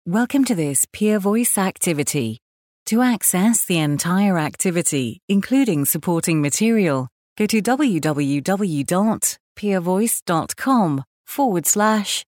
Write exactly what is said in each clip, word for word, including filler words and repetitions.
Welcome to this Peer Voice activity. To access the entire activity, including supporting material, go to www.peervoice.com forward slash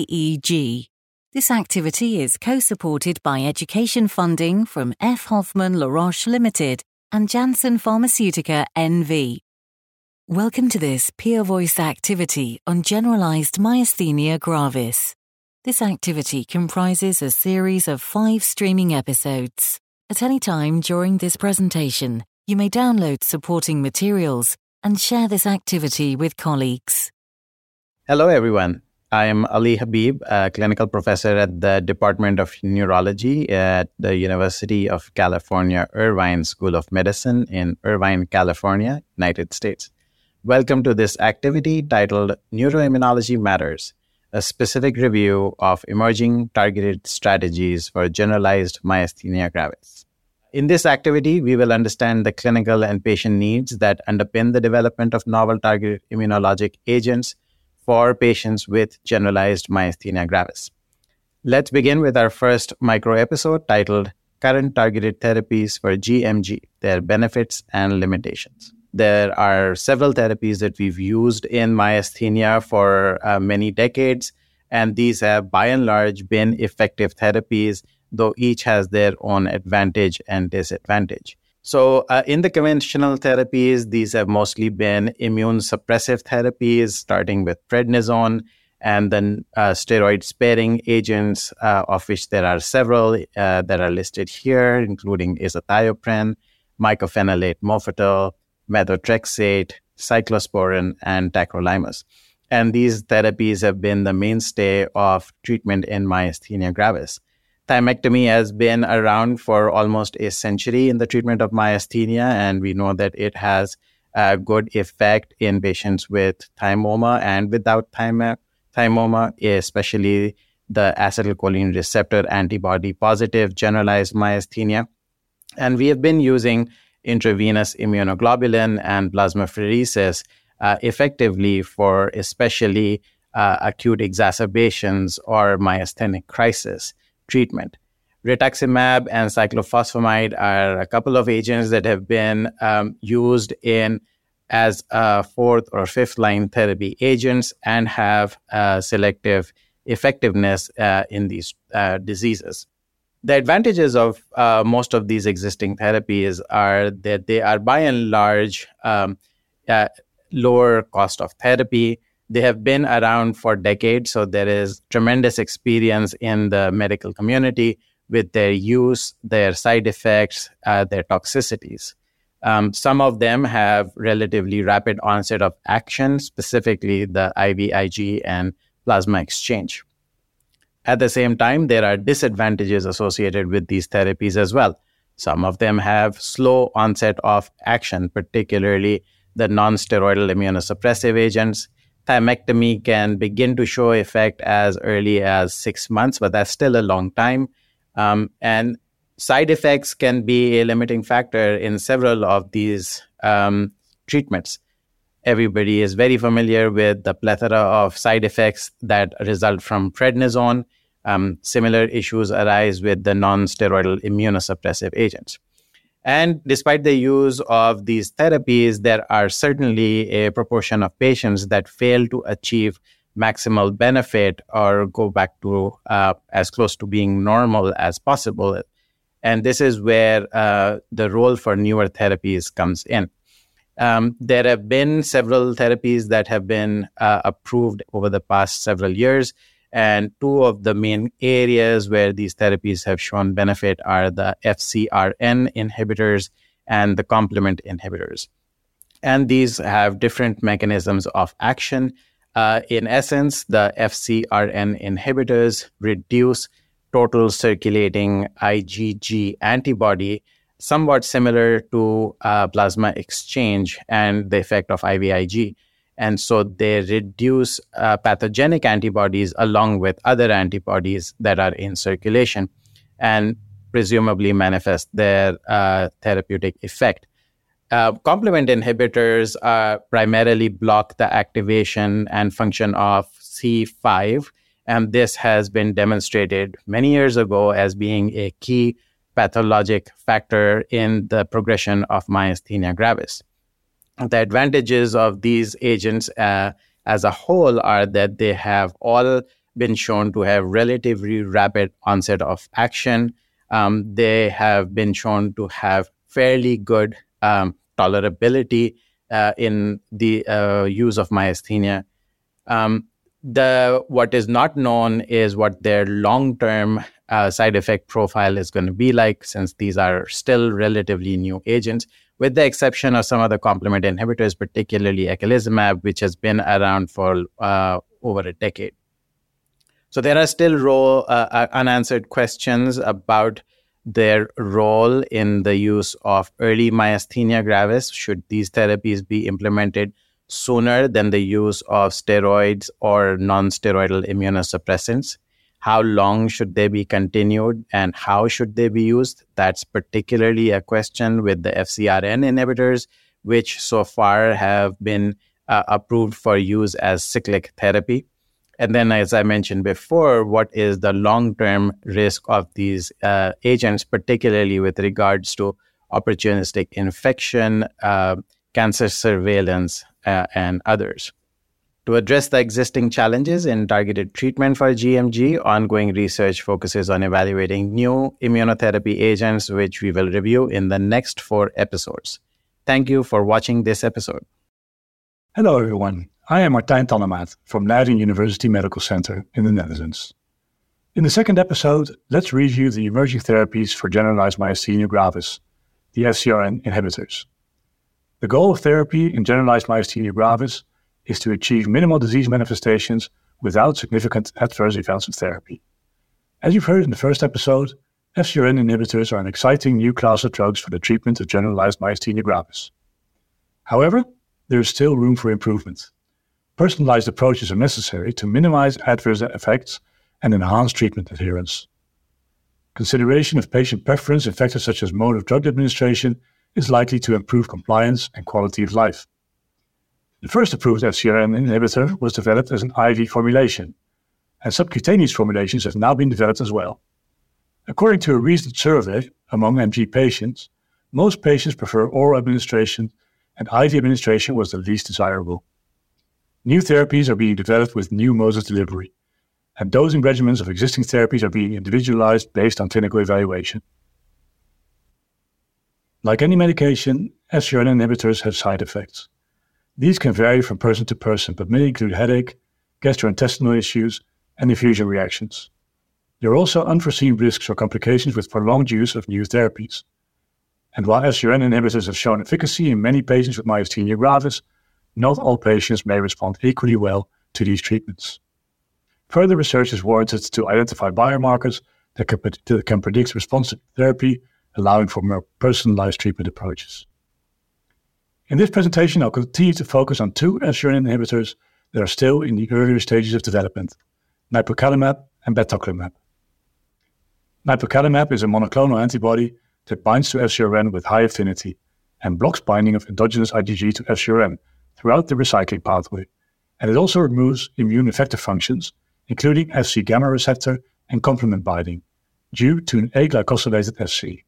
JEG. This activity is co-supported by education funding from F. Hoffman Laroche Limited and Janssen Pharmaceutica N V. Welcome to this Peer Voice activity on generalized myasthenia gravis. This activity comprises a series of five streaming episodes. At any time during this presentation, you may download supporting materials and share this activity with colleagues. Hello, everyone. I am Ali Habib, a clinical professor at the Department of Neurology at the University of California, Irvine School of Medicine in Irvine, California, United States. Welcome to this activity titled Neuroimmunology Matters, a specific review of emerging targeted strategies for generalized myasthenia gravis. In this activity, we will understand the clinical and patient needs that underpin the development of novel targeted immunologic agents for patients with generalized myasthenia gravis. Let's begin with our first micro-episode titled Current Targeted Therapies for G M G, Their Benefits and Limitations. There are several therapies that we've used in myasthenia for uh, many decades, and these have by and large been effective therapies, though each has their own advantage and disadvantage. So uh, in the conventional therapies, these have mostly been immune suppressive therapies, starting with prednisone, and then uh, steroid-sparing agents, uh, of which there are several uh, that are listed here, including azathioprine, mycophenolate mofetil, methotrexate, cyclosporin, and tacrolimus. And these therapies have been the mainstay of treatment in myasthenia gravis. Thymectomy has been around for almost a century in the treatment of myasthenia, and we know that it has a good effect in patients with thymoma and without thyma, thymoma, especially the acetylcholine receptor antibody positive generalized myasthenia. And we have been using intravenous immunoglobulin and plasmapheresis uh, effectively for especially uh, acute exacerbations or myasthenic crisis treatment. Rituximab and cyclophosphamide are a couple of agents that have been um, used in as uh, fourth or fifth line therapy agents and have uh, selective effectiveness uh, in these uh, diseases. The advantages of uh, most of these existing therapies are that they are by and large um, uh, lower cost of therapy. They have been around for decades, so there is tremendous experience in the medical community with their use, their side effects, uh, their toxicities. Um, some of them have relatively rapid onset of action, specifically the I V I G and plasma exchange. At the same time, there are disadvantages associated with these therapies as well. Some of them have slow onset of action, particularly the non-steroidal immunosuppressive agents. Thymectomy can begin to show effect as early as six months, but that's still a long time. Um, and side effects can be a limiting factor in several of these um, treatments. Everybody is very familiar with the plethora of side effects that result from prednisone. Um, similar issues arise with the non-steroidal immunosuppressive agents. And despite the use of these therapies, there are certainly a proportion of patients that fail to achieve maximal benefit or go back to uh, as close to being normal as possible. And this is where uh, the role for newer therapies comes in. Um, there have been several therapies that have been uh, approved over the past several years. And two of the main areas where these therapies have shown benefit are the F C R N inhibitors and the complement inhibitors. And these have different mechanisms of action. Uh, in essence, the F C R N inhibitors reduce total circulating IgG antibody, somewhat similar to uh, plasma exchange and the effect of I V I G. And so they reduce uh, pathogenic antibodies along with other antibodies that are in circulation and presumably manifest their uh, therapeutic effect. Uh, complement inhibitors uh, primarily block the activation and function of C five And this has been demonstrated many years ago as being a key pathologic factor in the progression of myasthenia gravis. The advantages of these agents uh, as a whole are that they have all been shown to have relatively rapid onset of action. Um, they have been shown to have fairly good um, tolerability uh, in the uh, use of myasthenia. Um, the what is not known is what their long-term uh, side effect profile is going to be like, since these are still relatively new agents, with the exception of some of the complement inhibitors, particularly eculizumab, which has been around for uh, over a decade. So there are still ro- uh, unanswered questions about their role in the use of early myasthenia gravis. Should these therapies be implemented sooner than the use of steroids or non-steroidal immunosuppressants? How long should they be continued and how should they be used? That's particularly a question with the F C R N inhibitors, which so far have been uh, approved for use as cyclic therapy. And then, as I mentioned before, what is the long-term risk of these uh, agents, particularly with regards to opportunistic infection, uh, cancer surveillance, uh, and others? To address the existing challenges in targeted treatment for G M G, ongoing research focuses on evaluating new immunotherapy agents, which we will review in the next four episodes. Thank you for watching this episode. Hello, everyone. I am Martijn Tannemaat from Leiden University Medical Center in the Netherlands. In the second episode, let's review the emerging therapies for generalized myasthenia gravis, the F C R N inhibitors. The goal of therapy in generalized myasthenia gravis is to achieve minimal disease manifestations without significant adverse events of therapy. As you've heard in the first episode, F C R N inhibitors are an exciting new class of drugs for the treatment of generalized myasthenia gravis. However, there is still room for improvement. Personalized approaches are necessary to minimize adverse effects and enhance treatment adherence. Consideration of patient preference in factors such as mode of drug administration is likely to improve compliance and quality of life. The first approved F C R N inhibitor was developed as an I V formulation, and subcutaneous formulations have now been developed as well. According to a recent survey among M G patients, most patients prefer oral administration, and I V administration was the least desirable. New therapies are being developed with new modes of delivery, and dosing regimens of existing therapies are being individualized based on clinical evaluation. Like any medication, F C R N inhibitors have side effects. These can vary from person to person, but may include headache, gastrointestinal issues, and infusion reactions. There are also unforeseen risks or complications with prolonged use of new therapies. And while F C R N inhibitors have shown efficacy in many patients with myasthenia gravis, not all patients may respond equally well to these treatments. Further research is warranted to identify biomarkers that can, that can predict response to therapy, allowing for more personalized treatment approaches. In this presentation, I'll continue to focus on two F C R N inhibitors that are still in the earlier stages of development, nipocalimab and batoclimab. Nipocalimab is a monoclonal antibody that binds to F C R N with high affinity and blocks binding of endogenous I G G to F C R N throughout the recycling pathway, and it also removes immune effector functions, including F C gamma receptor and complement binding, due to an aglycosylated F C.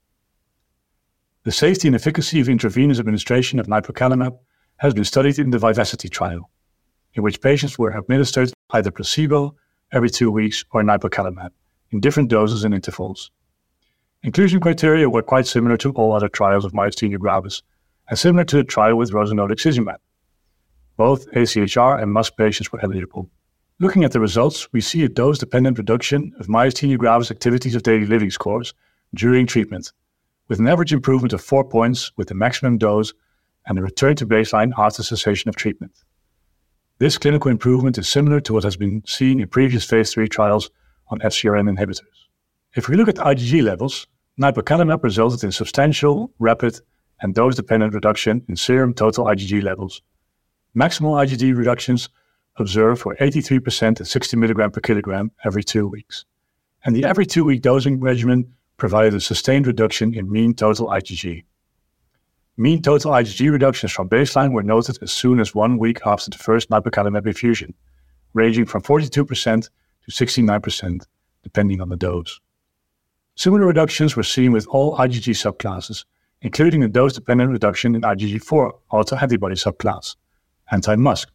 The safety and efficacy of intravenous administration of nipocalimab has been studied in the Vivacity trial, in which patients were administered either placebo every two weeks or nipocalimab in different doses and intervals. Inclusion criteria were quite similar to all other trials of myasthenia gravis, and similar to the trial with rozanolixizumab. Both A C H R and M U S patients were eligible. Looking at the results, we see a dose-dependent reduction of myasthenia gravis activities of daily living scores during treatment, with an average improvement of four points with the maximum dose and a return to baseline after cessation of treatment. This clinical improvement is similar to what has been seen in previous phase three trials on F C R N inhibitors. If we look at I G G levels, nipocalimab resulted in substantial, rapid, and dose-dependent reduction in serum total I G G levels. Maximal I G G reductions observed were eighty-three percent at sixty milligrams per kilogram every two weeks, and the every two-week dosing regimen provided a sustained reduction in mean total I G G. Mean total I G G reductions from baseline were noted as soon as one week after the first nipocalimab infusion, ranging from forty-two percent to sixty-nine percent, depending on the dose. Similar reductions were seen with all I G G subclasses, including a dose-dependent reduction in I G G four autoantibody subclass, anti-MuSK.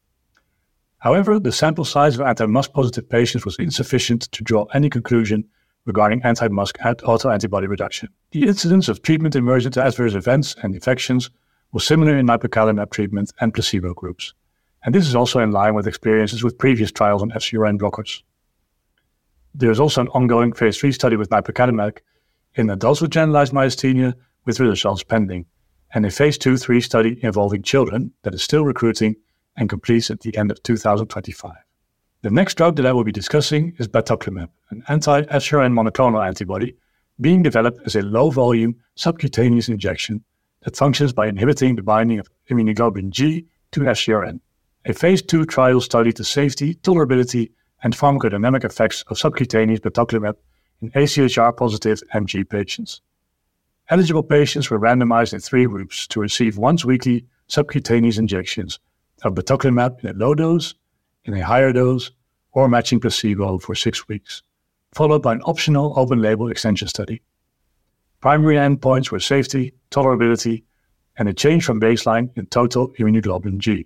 However, the sample size of anti-MuSK positive patients was insufficient to draw any conclusion regarding anti-MuSK autoantibody reduction. The incidence of treatment-emergent adverse events and infections was similar in nipocalimab treatment and placebo groups, and this is also in line with experiences with previous trials on F cRn blockers. There is also an ongoing phase three study with nipocalimab in adults with generalized myasthenia with results pending, and a phase two three study involving children that is still recruiting and completes at the end of two thousand twenty-five. The next drug that I will be discussing is batoclimab, an anti-F cRn monoclonal antibody being developed as a low-volume subcutaneous injection that functions by inhibiting the binding of immunoglobulin G to F cRn. A phase two trial studied the safety, tolerability, and pharmacodynamic effects of subcutaneous batoclimab in A C H R-positive M G patients. Eligible patients were randomized in three groups to receive once-weekly subcutaneous injections of batoclimab in a low dose, in a higher dose, or matching placebo for six weeks, followed by an optional open-label extension study. Primary endpoints were safety, tolerability, and a change from baseline in total immunoglobulin G.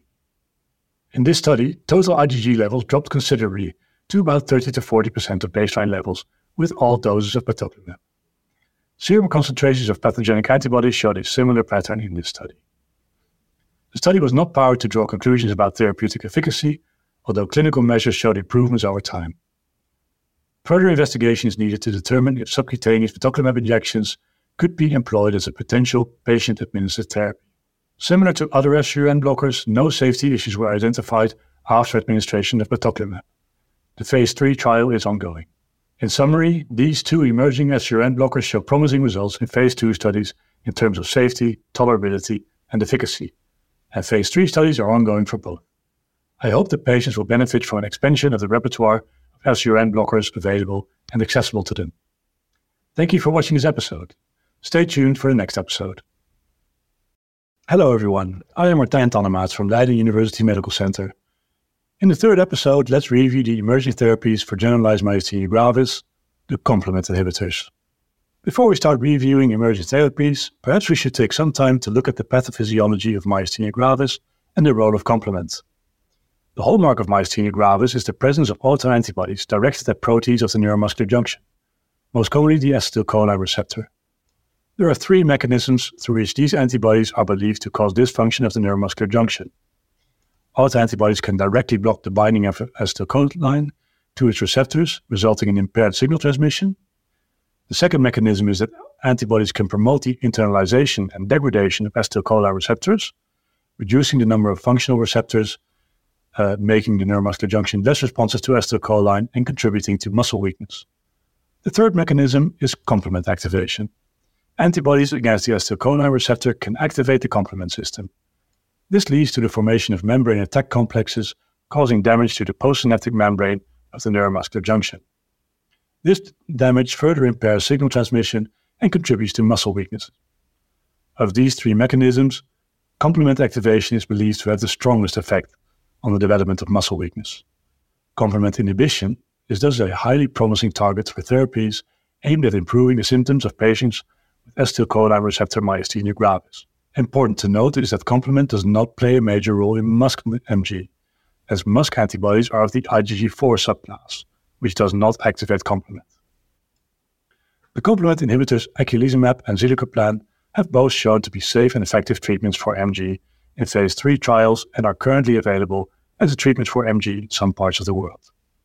In this study, total I G G levels dropped considerably to about thirty to forty percent of baseline levels with all doses of batoclimab. Serum concentrations of pathogenic antibodies showed a similar pattern in this study. The study was not powered to draw conclusions about therapeutic efficacy, although clinical measures showed improvements over time. Further investigation is needed to determine if subcutaneous batoclimab injections could be employed as a potential patient-administered therapy. Similar to other F cRn blockers, no safety issues were identified after administration of batoclimab. The phase three trial is ongoing. In summary, these two emerging F cRn blockers show promising results in phase two studies in terms of safety, tolerability, and efficacy, and phase three studies are ongoing for both. I hope that patients will benefit from an expansion of the repertoire of F cRn blockers available and accessible to them. Thank you for watching this episode. Stay tuned for the next episode. Hello everyone, I am Martijn Tannemaats from Leiden University Medical Center. In the third episode, let's review the emerging therapies for generalized myasthenia gravis, the complement inhibitors. Before we start reviewing emerging therapies, perhaps we should take some time to look at the pathophysiology of myasthenia gravis and the role of complement. The hallmark of myasthenia gravis is the presence of autoantibodies directed at proteins of the neuromuscular junction, most commonly the acetylcholine receptor. There are three mechanisms through which these antibodies are believed to cause dysfunction of the neuromuscular junction. Autoantibodies can directly block the binding of acetylcholine to its receptors, resulting in impaired signal transmission. The second mechanism is that antibodies can promote the internalization and degradation of acetylcholine receptors, reducing the number of functional receptors, uh, making the neuromuscular junction less responsive to acetylcholine and contributing to muscle weakness. The third mechanism is complement activation. Antibodies against the acetylcholine receptor can activate the complement system. This leads to the formation of membrane attack complexes, causing damage to the postsynaptic membrane of the neuromuscular junction. This damage further impairs signal transmission and contributes to muscle weakness. Of these three mechanisms, complement activation is believed to have the strongest effect on the development of muscle weakness. Complement inhibition is thus a highly promising target for therapies aimed at improving the symptoms of patients with acetylcholine receptor myasthenia gravis. Important to note is that complement does not play a major role in MuSK M G, as MuSK antibodies are of the I G G four subclass, which does not activate complement. The complement inhibitors eculizumab and zilucoplan have both shown to be safe and effective treatments for M G in phase three trials and are currently available as a treatment for M G in some parts of the world.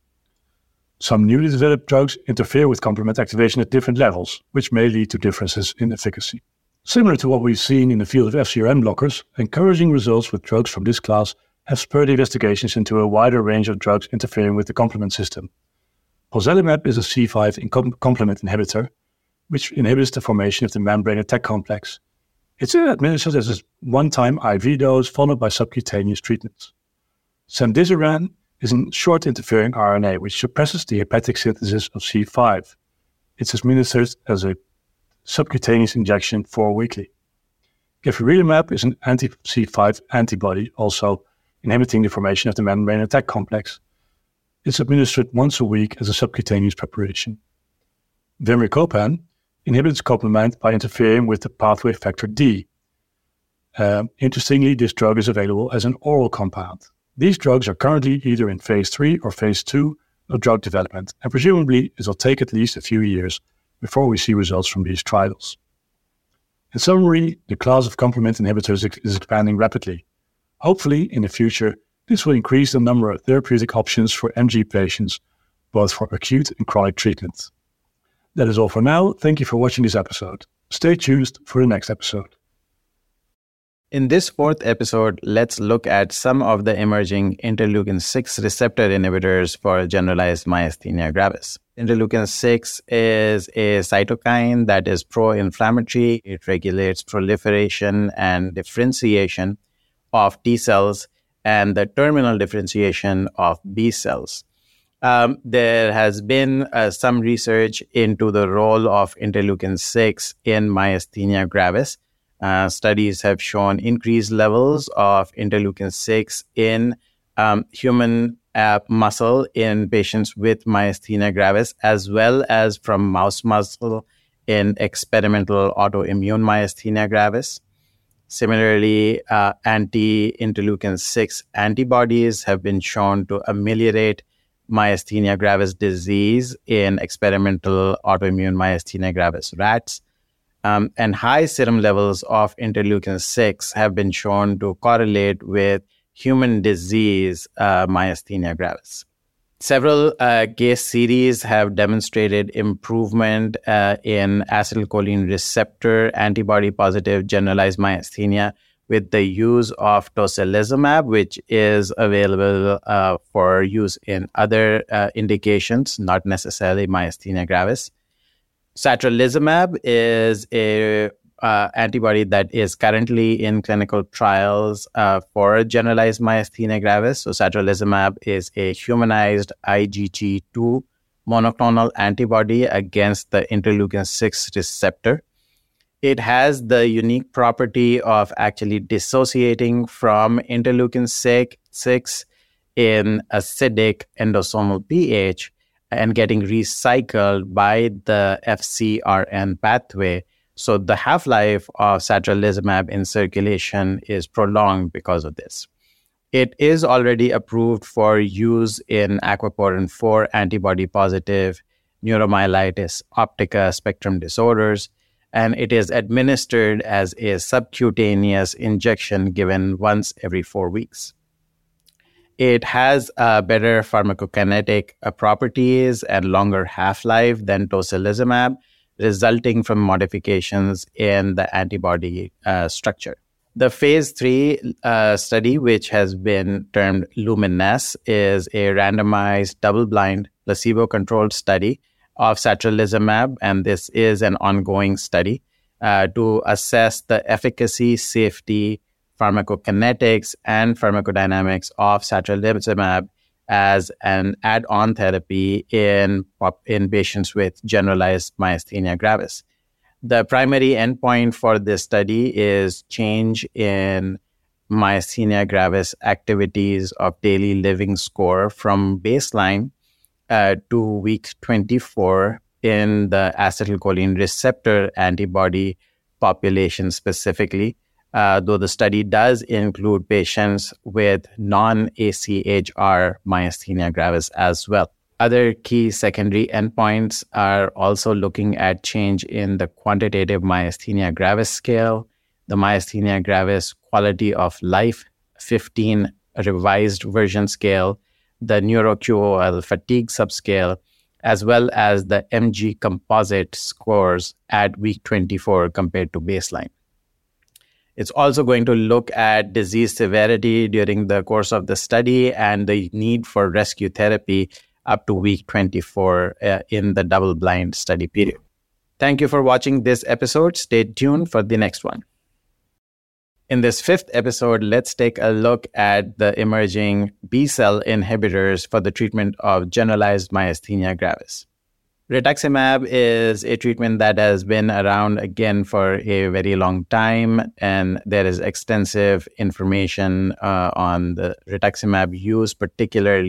Some newly developed drugs interfere with complement activation at different levels, which may lead to differences in efficacy. Similar to what we've seen in the field of F cRn blockers, encouraging results with drugs from this class have spurred investigations into a wider range of drugs interfering with the complement system. Pozelimab is a C five complement inhibitor, which inhibits the formation of the membrane attack complex. It's administered as a one-time I V dose followed by subcutaneous treatments. Cemdisiran is a short interfering R N A which suppresses the hepatic synthesis of C five. It's administered as a subcutaneous injection four weekly. Gefurulimab is an anti-C five antibody, also inhibiting the formation of the membrane attack complex. It's administered once a week as a subcutaneous preparation. Vimricopan inhibits complement by interfering with the pathway factor D. Um, interestingly, this drug is available as an oral compound. These drugs are currently either in phase three or phase two of drug development, and presumably it will take at least a few years before we see results from these trials. In summary, the class of complement inhibitors is expanding rapidly. Hopefully, in the future, this will increase the number of therapeutic options for M G patients, both for acute and chronic treatment. That is all for now. Thank you for watching this episode. Stay tuned for the next episode. In this fourth episode, let's look at some of the emerging interleukin six receptor inhibitors for generalized myasthenia gravis. Interleukin six is a cytokine that is pro-inflammatory. It regulates proliferation and differentiation of T cells and the terminal differentiation of B cells. Um, there has been uh, some research into the role of interleukin six in myasthenia gravis. Uh, studies have shown increased levels of interleukin six in um, human uh, muscle in patients with myasthenia gravis, as well as from mouse muscle in experimental autoimmune myasthenia gravis. Similarly, uh, anti-interleukin six antibodies have been shown to ameliorate myasthenia gravis disease in experimental autoimmune myasthenia gravis rats. Um, and high serum levels of interleukin six have been shown to correlate with human disease uh, myasthenia gravis. Several uh, case series have demonstrated improvement uh, in acetylcholine receptor antibody-positive generalized myasthenia with the use of tocilizumab, which is available uh, for use in other uh, indications, not necessarily myasthenia gravis. Satralizumab is a uh, antibody that is currently in clinical trials uh, for generalized myasthenia gravis. So satralizumab is a humanized I G G two monoclonal antibody against the interleukin six receptor. It has the unique property of actually dissociating from interleukin six in acidic endosomal pH and getting recycled by the F C R N pathway. So the half-life of satralizumab in circulation is prolonged because of this. It is already approved for use in aquaporin four antibody-positive neuromyelitis optica spectrum disorders, and it is administered as a subcutaneous injection given once every four weeks. It has uh, better pharmacokinetic uh, properties and longer half-life than tocilizumab, resulting from modifications in the antibody uh, structure. The phase three uh, study, which has been termed LUMINESCE, is a randomized, double-blind, placebo-controlled study of satralizumab, and this is an ongoing study uh, to assess the efficacy, safety, pharmacokinetics, and pharmacodynamics of satralizumab as an add-on therapy in, in patients with generalized myasthenia gravis. The primary endpoint for this study is change in myasthenia gravis activities of daily living score from baseline uh, to week twenty-four in the acetylcholine receptor antibody population specifically, uh, though the study does include patients with non-A C H R myasthenia gravis as well. Other key secondary endpoints are also looking at change in the quantitative myasthenia gravis scale, the myasthenia gravis quality of life fifteen revised version scale, the NeuroQ O L fatigue subscale, as well as the M G composite scores at week twenty-four compared to baseline. It's also going to look at disease severity during the course of the study and the need for rescue therapy up to week twenty-four uh, in the double-blind study period. Thank you for watching this episode. Stay tuned for the next one. In this fifth episode, let's take a look at the emerging B-cell inhibitors for the treatment of generalized myasthenia gravis. Rituximab is a treatment that has been around again for a very long time, and there is extensive information uh, on the rituximab use, particularly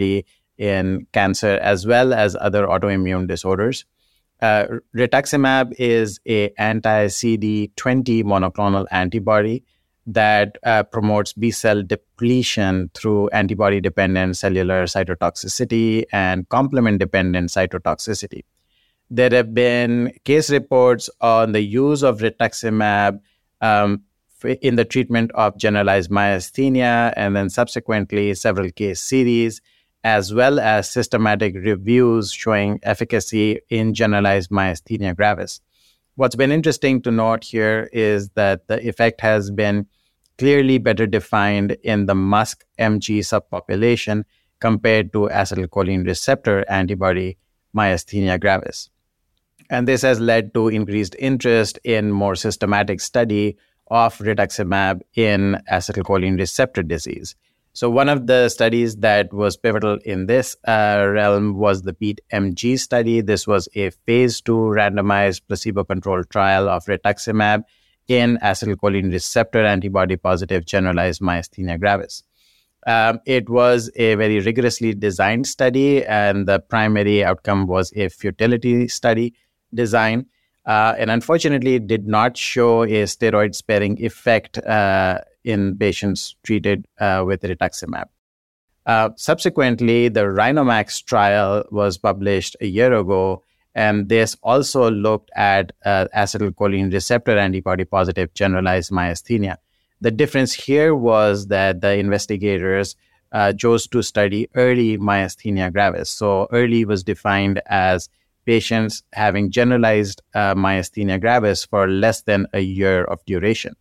in cancer as well as other autoimmune disorders. Uh, rituximab is a anti-C D twenty monoclonal antibody that uh, promotes B-cell depletion through antibody-dependent cellular cytotoxicity and complement-dependent cytotoxicity. There have been case reports on the use of rituximab um, in the treatment of generalized myasthenia, and then subsequently several case series, as well as systematic reviews showing efficacy in generalized myasthenia gravis. What's been interesting to note here is that the effect has been clearly better defined in the M U S C M G subpopulation compared to acetylcholine receptor antibody myasthenia gravis. And this has led to increased interest in more systematic study of rituximab in acetylcholine receptor disease. So one of the studies that was pivotal in this uh, realm was the BEAT M G study. This was a phase two randomized placebo-controlled trial of rituximab in acetylcholine receptor antibody-positive generalized myasthenia gravis. Um, it was a very rigorously designed study, and the primary outcome was a futility study design. Uh, and unfortunately, it did not show a steroid-sparing effect uh, in patients treated uh, with rituximab. Uh, subsequently, the RhinoMax trial was published a year ago, and this also looked at uh, acetylcholine receptor antibody-positive generalized myasthenia. The difference here was that the investigators uh, chose to study early myasthenia gravis. So early was defined as patients having generalized uh, myasthenia gravis for less than a year of duration.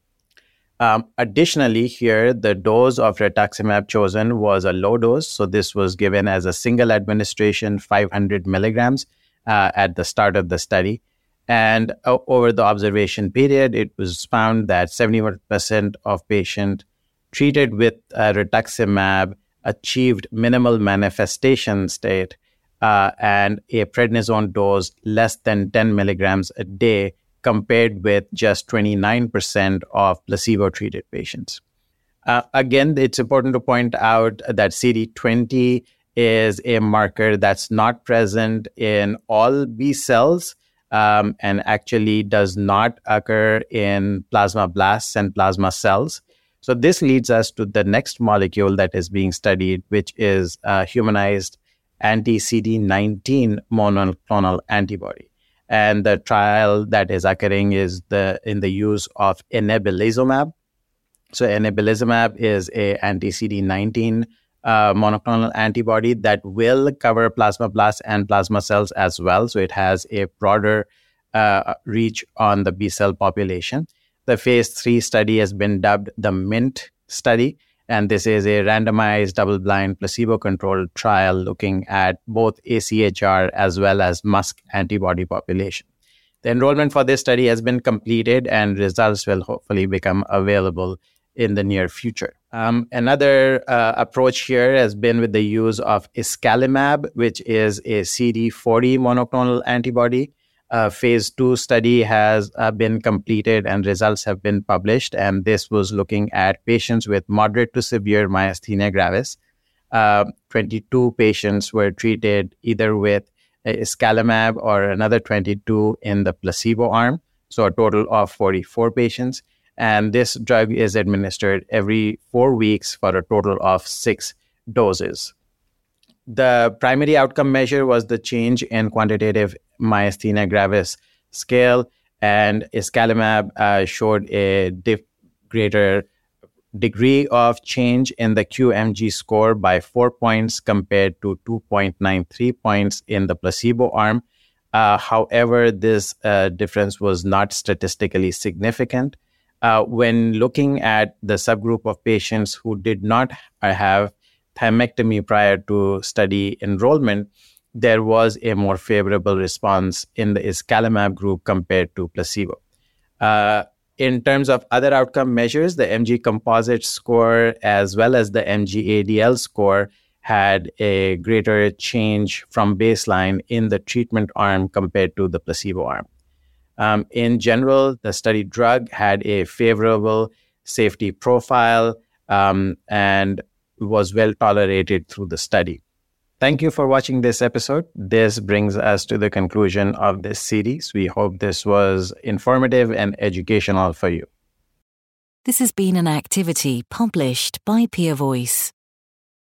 Um, additionally, here, the dose of rituximab chosen was a low dose. So this was given as a single administration, five hundred milligrams uh, at the start of the study. And uh, over the observation period, it was found that seventy-one percent of patients treated with uh, rituximab achieved minimal manifestation state uh, and a prednisone dose less than ten milligrams a day, compared with just twenty-nine percent of placebo-treated patients. Uh, again, it's important to point out that C D twenty is a marker that's not present in all B cells um, and actually does not occur in plasmablasts and plasma cells. So this leads us to the next molecule that is being studied, which is a humanized anti-C D nineteen monoclonal antibody. And the trial that is occurring is the in the use of inebilizumab. So inebilizumab is a anti-C D nineteen uh, monoclonal antibody that will cover plasmablasts and plasma cells as well. So it has a broader uh, reach on the B cell population. The phase three study has been dubbed the MINT study. And this is a randomized, double-blind, placebo-controlled trial looking at both A C H R as well as M U S C antibody population. The enrollment for this study has been completed, and results will hopefully become available in the near future. Um, another uh, approach here has been with the use of iscalimab, which is a C D forty monoclonal antibody. Uh, phase two study has uh, been completed and results have been published. And this was looking at patients with moderate to severe myasthenia gravis. Uh, twenty-two patients were treated either with iscalimab or another twenty-two in the placebo arm. So a total of forty-four patients. And this drug is administered every four weeks for a total of six doses. The primary outcome measure was the change in quantitative myasthenia gravis scale, and iscalimab uh, showed a dif- greater degree of change in the Q M G score by four points compared to two point nine three points in the placebo arm. Uh, however, this uh, difference was not statistically significant. Uh, when looking at the subgroup of patients who did not have thymectomy prior to study enrollment, there was a more favorable response in the iscalimab group compared to placebo. Uh, in terms of other outcome measures, the M G composite score as well as the M G A D L score had a greater change from baseline in the treatment arm compared to the placebo arm. Um, in general, the study drug had a favorable safety profile um, and was well tolerated through the study. Thank you for watching this episode. This brings us to the conclusion of this series. We hope this was informative and educational for you. This has been an activity published by Peer Voice.